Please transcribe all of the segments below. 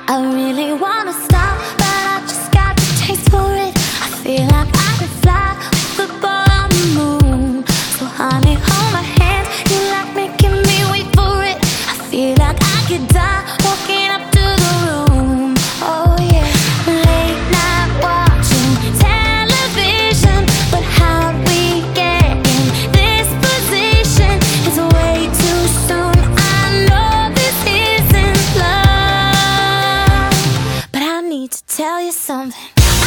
I really wanna stop, but I just got the taste for it. I feel like I could fly with the ball on the moon. So honey, hold my hand, you like making me wait for it. I feel like I could die walking up to the room. Oh yeah, late night watching television, but how we get in this position is way too soon. I know this isn't love, but I need to tell you something.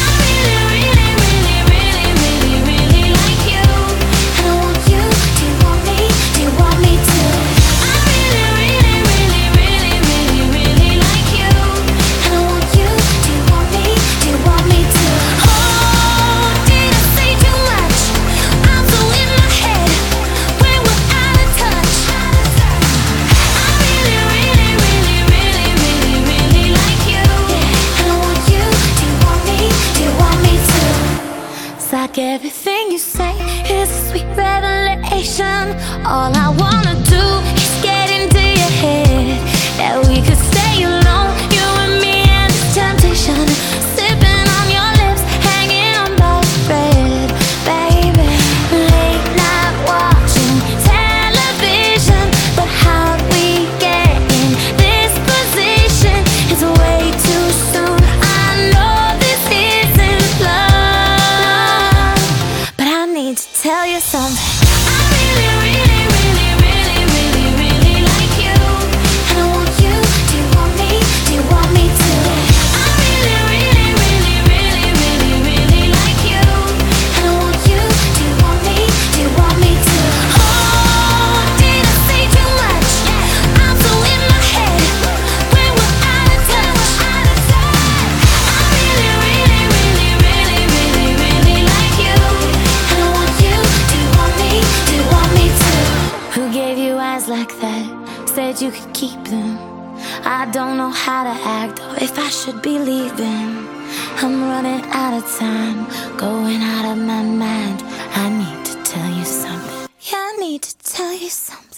Like everything you say is a sweet revelation. All I wanna do is get into your head, that we could stay alone, you and me and this temptation, sipping on your lips, hanging on by a thread, baby. Late night watching television, but how we get in this position is way too soon. I know this isn't love, to tell you something. I really like you, and I want you. Do you want me? Do you want me to? I really like you, and I want you. Do you want me? Do you want me to? Oh, did I say too much? I'm so in my head when we're out of touch. I really like you. Who gave you eyes like that? Said you could keep them. I don't know how to act or if I should be leaving. I'm running out of time, going out of my mind. I need to tell you something. Yeah, I need to tell you something.